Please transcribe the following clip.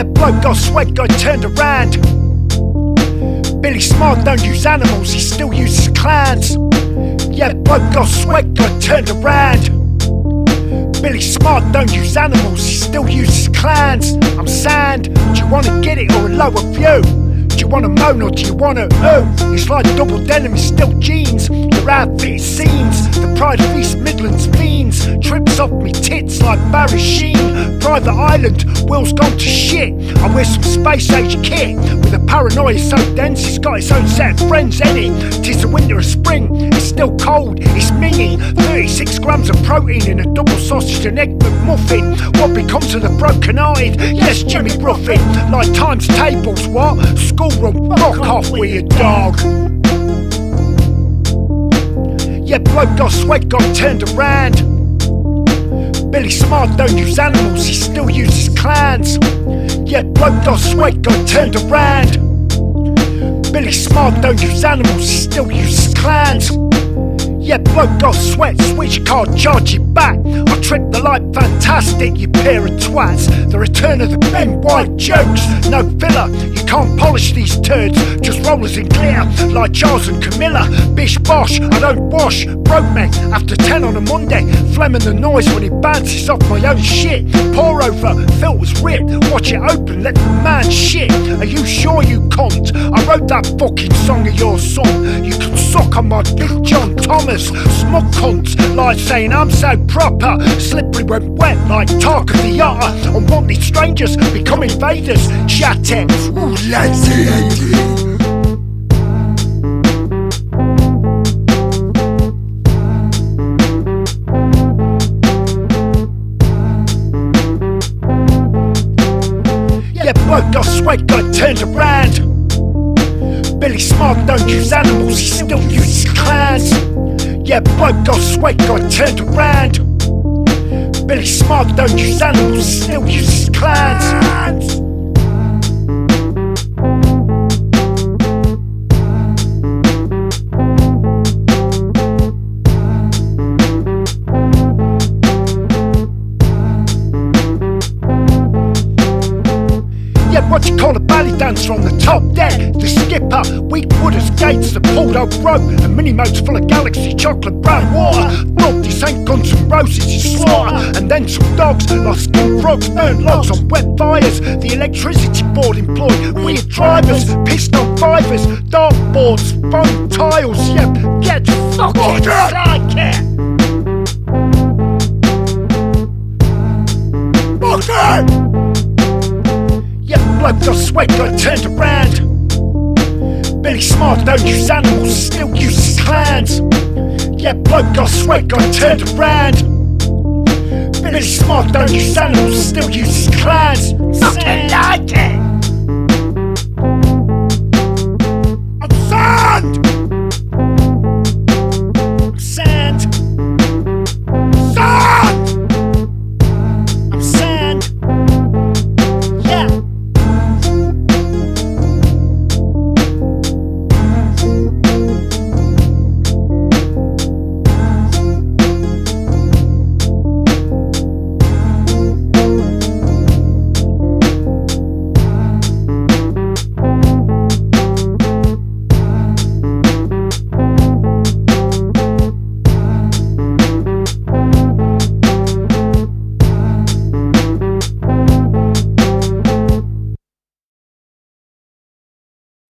bloke got sweat, got turned around. Billy Smart don't use animals, he still uses clans. Yeah, bloke got sweat, got turned around. Billy Smart don't use animals, he still uses clans. I'm sand, do you wanna get it or a lower view? Do you wanna moan or do you wanna ooh? It's like double denim, it's still jeans. Your outfit seems the pride of East Midlands fiends. Trips off me tits like Barry Sheen. Private island, Will's gone to shit. I wear some space age kit with a paranoia so dense it's got its own set of friends in it. Tis the winter or spring, it's still cold, it's minging. 36 grams of protein in a double sausage and egg McMuffin. What becomes of the broken-hearted? Yes, Jimmy Ruffin. Like times tables, what? Schoolroom, rock off with your dog. Yeah, bloke got sweat, got turned around. Billy Smart don't use animals, he still uses clans. Yeah, bloke got sweat, got turned around. Billy Smart don't use animals, he still uses clans. Yeah, bloke got sweat, switch card, charge it back. I trip the light, fantastic, you pair of twats. The return of the Ben White jokes, no filler. You can't polish these turds, just rollers in glitter, like Charles and Camilla. Bish bosh, I don't wash, broke me after 10 on a Monday. Phlegm and the noise when it bounces off my own shit. Pour over, filters ripped, watch it open, let the man shit. Are you sure you cunt? I wrote that fucking song of your son. You can suck on my Big John Thomas. Smug cunts, like saying I'm so proper. Slippery when wet, like talk of the otter. Unwanted strangers become invaders. Chat it, ooh, let's see. Yeah, bloke got sweat, got turned around. Billy Smart don't use animals, he still uses clans. Yeah, bloke got sweat, got turned around. Billy Smart don't use animals, he still uses clans. Yeah, what you call a ballet dancer on the top deck? The skipper, weak wooders, gates, the pulled up rope, and mini modes full of galaxy chocolate brown water. Look, this ain't Guns N' Roses, it's slaughter. And then some dogs, like skin frogs, burnt logs on wet fires. The electricity board employed weird drivers, pissed on fivers, dartboards, foam tiles. Yeah, get fucking psychic. Okay. Yeah, bloke got sweat, got turned around. Billy Smart don't use animals, still uses clans. Yeah, bloke got sweat, got turned around. Billy Smart don't use animals, still uses clans. Okay.